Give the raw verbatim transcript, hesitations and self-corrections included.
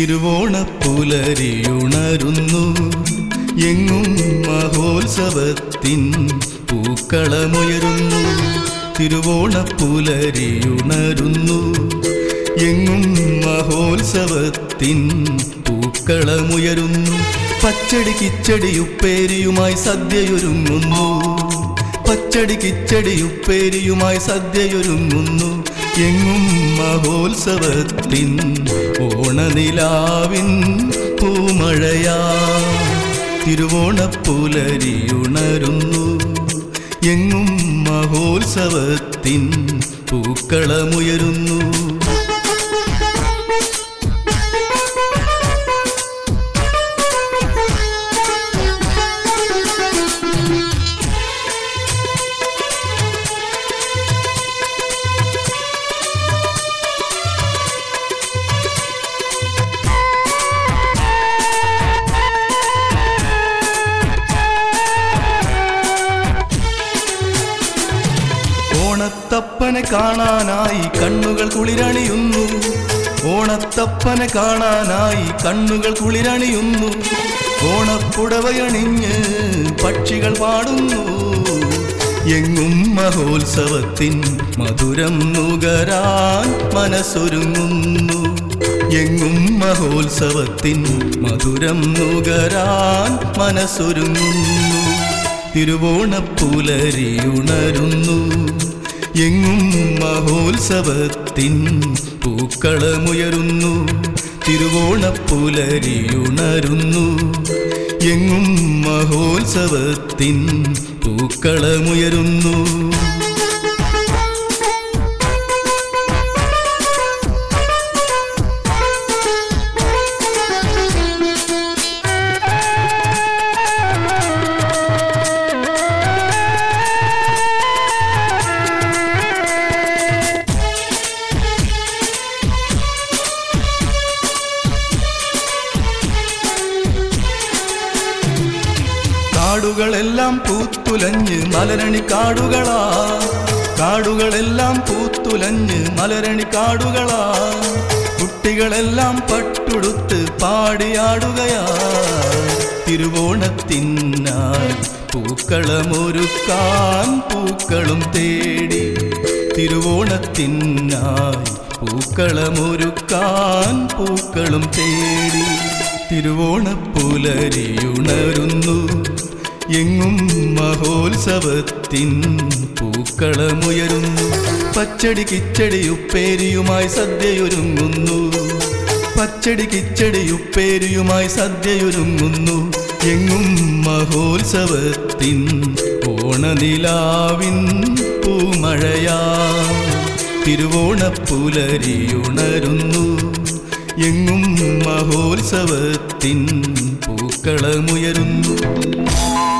തിരുവോണപ്പുലരിയുണരുന്നു എങ്ങും മഹോത്സവത്തിൻ പൂക്കളമുയരുന്നു. തിരുവോണപ്പുലരിയുണരുന്നു എങ്ങും മഹോത്സവത്തിൻ പൂക്കളമുയരുന്നു. പച്ചടി കിച്ചടി ഉപ്പേരിയുമായി സദ്യയൊരുങ്ങുന്നു. പച്ചടി കിച്ചടി ഉപ്പേരിയുമായി സദ്യയൊരുങ്ങുന്നു. എങ്ങും മഹോത്സവത്തിൻ ഓണനിലാവിൻ പൂമഴയാ. തിരുവോണപ്പുലരിയുണരുന്നു എങ്ങും മഹോത്സവത്തിൻ പൂക്കളമുയരുന്നു. ഓണത്തപ്പനെ കാണാനായി കണ്ണുകൾ കുളിരണിയുന്നു. ഓണത്തപ്പനെ കാണാനായി കണ്ണുകൾ കുളിരണിയുന്നു. ഓണപ്പുടവയണിഞ്ഞ് പക്ഷികൾ പാടുന്നു. എങ്ങും മഹോത്സവത്തിൻ മധുരം നുകരാൻ മനസ്സൊരുങ്ങുന്നു. എങ്ങും മഹോത്സവത്തിൻ മധുരം നുകരാൻ മനസ്സൊരുങ്ങുന്നു. തിരുവോണപ്പുലരിയുണരുന്നു എങ്ങും മഹോത്സവത്തിൻ പൂക്കളമുയരുന്നു. തിരുവോണപ്പുലരിയുണരുന്നു എങ്ങും മഹോത്സവത്തിൻ പൂക്കളമുയരുന്നു. കാടുകളെല്ലാം പൂത്തുലഞ്ഞ് മലരണി കാടുകളാ. കാടുകളെല്ലാം പൂത്തുലഞ്ഞ് മലരണി കാടുകളാ. കുട്ടികളെല്ലാം പട്ടുടുത്ത് പാടിയാടുകയാ. തിരുവോണത്തിനായി പൂക്കളമൊരുക്കാൻ പൂക്കളും തേടി. തിരുവോണത്തിനായി പൂക്കളമൊരുക്കാൻ പൂക്കളും തേടി. തിരുവോണപ്പുലരിയുണരുന്നു എങ്ങും മഹോത്സവത്തിൻ പൂക്കളമുയരുന്നു. പച്ചടി കിച്ചടി ഉപ്പേരിയുമായി സദ്യയൊരുങ്ങുന്നു. പച്ചടി കിച്ചടി ഉപ്പേരിയുമായി സദ്യയൊരുങ്ങുന്നു. എങ്ങും മഹോത്സവത്തിൻ ഓണനിലാവിൻ പൂമഴയാ. തിരുവോണപ്പുലരിയുണരുന്നു എങ്ങും മഹോത്സവത്തിൻ പൂക്കളമുയരുന്നു.